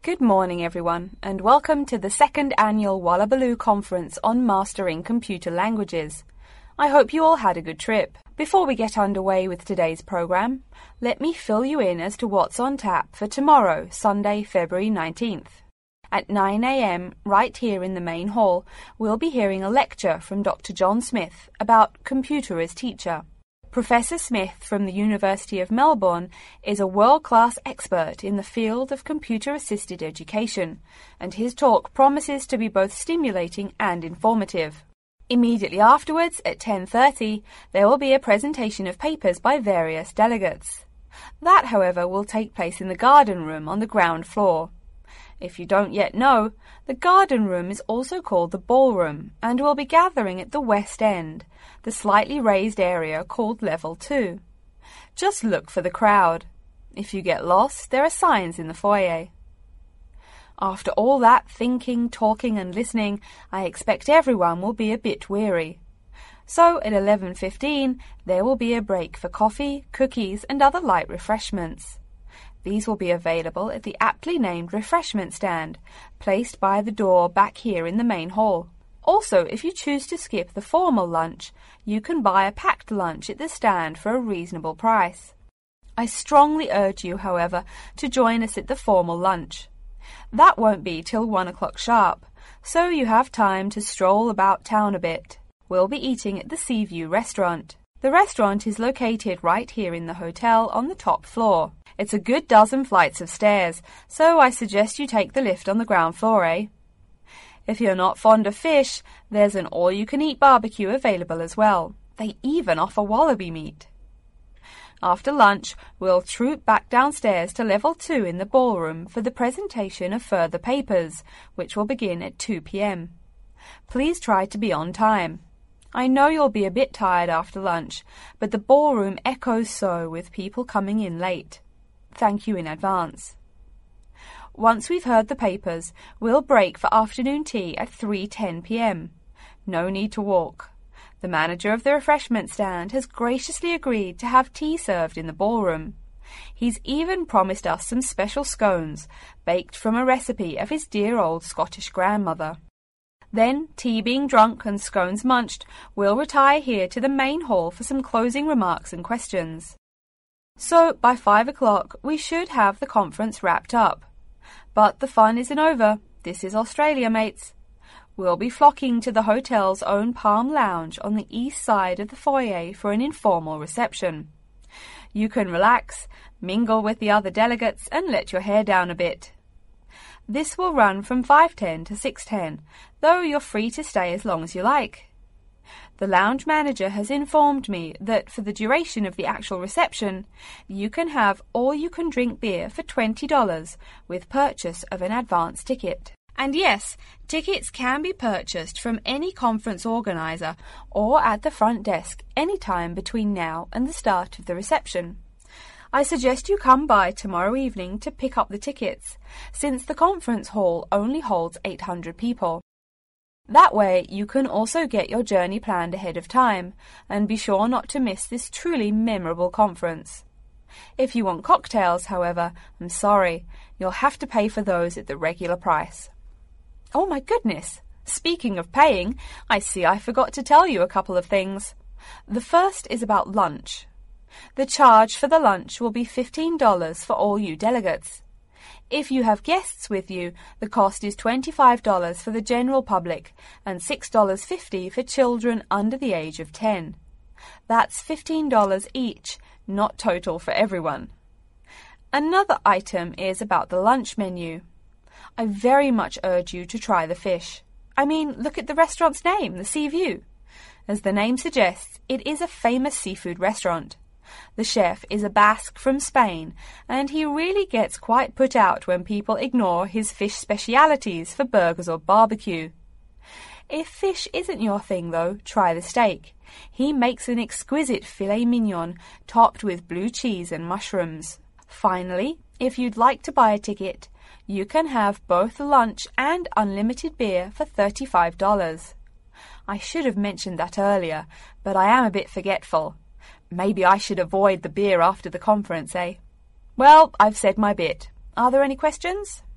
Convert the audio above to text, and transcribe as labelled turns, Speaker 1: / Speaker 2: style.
Speaker 1: Good morning, everyone, and welcome to the second annual Wallabaloo Conference on Mastering Computer Languages. I hope you all had a good trip. Before we get underway with today's program, let me fill you in as to what's on tap for tomorrow, Sunday, February 19th. At 9 a.m., right here in the main hall, we'll be hearing a lecture from Dr. John Smith about computer as teacher. Professor Smith from the University of Melbourne is a world-class expert in the field of computer-assisted education, and his talk promises to be both stimulating and informative. Immediately afterwards, at 10:30, there will be a presentation of papers by various delegates. That, however, will take place in the garden room on the ground floor. If you don't yet know, the garden room is also called the ballroom and will be gathering at the west end, the slightly raised area called Level 2. Just look for the crowd. If you get lost, there are signs in the foyer. After all that thinking, talking and listening, I expect everyone will be a bit weary. So at 11:15, there will be a break for coffee, cookies and other light refreshments. These will be available at the aptly named refreshment stand, placed by the door back here in the main hall. Also, if you choose to skip the formal lunch, you can buy a packed lunch at the stand for a reasonable price. I strongly urge you, however, to join us at the formal lunch. That won't be till 1 o'clock sharp, so you have time to stroll about town a bit. We'll be eating at the Seaview restaurant. The restaurant is located right here in the hotel on the top floor. It's a good dozen flights of stairs, so I suggest you take the lift on the ground floor, eh? If you're not fond of fish, there's an all-you-can-eat barbecue available as well. They even offer wallaby meat. After lunch, we'll troop back downstairs to Level 2 in the ballroom for the presentation of further papers, which will begin at 2 p.m. Please try to be on time. I know you'll be a bit tired after lunch, but the ballroom echoes so with people coming in late. Thank you in advance. Once we've heard the papers, we'll break for afternoon tea at 3:10 p.m. No need to walk. The manager of the refreshment stand has graciously agreed to have tea served in the ballroom. He's even promised us some special scones, baked from a recipe of his dear old Scottish grandmother. Then, tea being drunk and scones munched, we'll retire here to the main hall for some closing remarks and questions. So, by 5 o'clock, we should have the conference wrapped up. But the fun isn't over. This is Australia, mates. We'll be flocking to the hotel's own Palm Lounge on the east side of the foyer for an informal reception. You can relax, mingle with the other delegates, and let your hair down a bit. This will run from 5:10 to 6:10, though you're free to stay as long as you like. The lounge manager has informed me that for the duration of the actual reception, you can have all-you-can-drink beer for $20 with purchase of an advance ticket. And yes, tickets can be purchased from any conference organizer or at the front desk any time between now and the start of the reception. I suggest you come by tomorrow evening to pick up the tickets, since the conference hall only holds 800 people. That way, you can also get your journey planned ahead of time, and be sure not to miss this truly memorable conference. If you want cocktails, however, I'm sorry, you'll have to pay for those at the regular price. Oh my goodness! Speaking of paying, I see I forgot to tell you a couple of things. The first is about lunch. The charge for the lunch will be $15 for all you delegates. If you have guests with you, the cost is $25 for the general public and $6.50 for children under the age of 10. That's $15 each, not total for everyone. Another item is about the lunch menu. I very much urge you to try the fish. I mean, look at the restaurant's name, the Seaview. As the name suggests, it is a famous seafood restaurant. The chef is a Basque from Spain, and he really gets quite put out when people ignore his fish specialities for burgers or barbecue. If fish isn't your thing, though, try the steak. He makes an exquisite filet mignon topped with blue cheese and mushrooms. Finally, if you'd like to buy a ticket, you can have both lunch and unlimited beer for $35. I should have mentioned that earlier, but I am a bit forgetful. Maybe I should avoid the beer after the conference, eh? Well, I've said my bit. Are there any questions?